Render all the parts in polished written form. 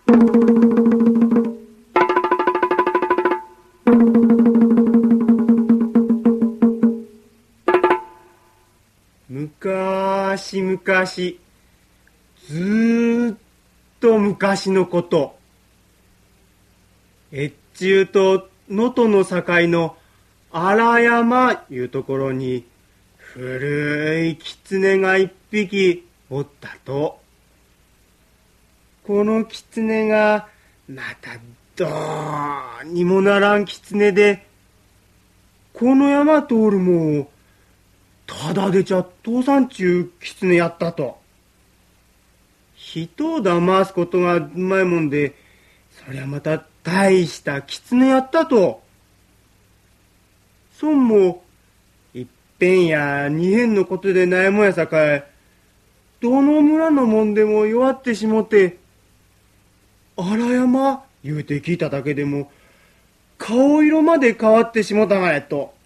昔々、ずーっと昔のこと。越中と能登の境の荒山いうところに古い狐が一匹おったと。この狐がまたどうにもならん狐で、この山通るもんただでちゃ父さんちゅう狐やったと。人を騙すことがうまいもんで、そりゃまた大した狐やったと。そんも一遍や二遍のことでないもんやさかい、どの村のもんでも弱ってしもて、荒山言うて聞いただけでも顔色まで変わってしもたがやと。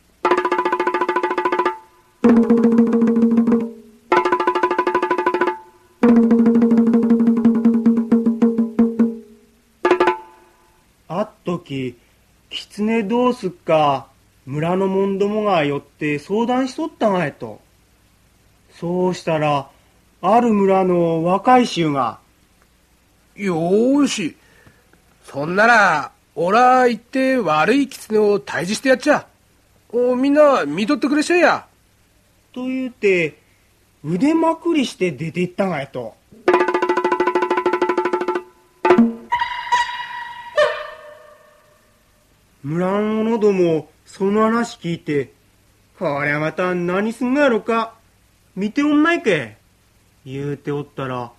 あっとき狐どうすっか村のもんどもが寄って相談しとったがやと。そうしたらある村の若い衆が、 よーし、そんならおら行って悪い狐を退治してやっちゃ。みんな見とってくれしゃいや。 と言うて腕まくりして出て行ったがやと。村の者どもその話聞いて、こりゃまた何すんのやろか、見ておんないけ言うておったら、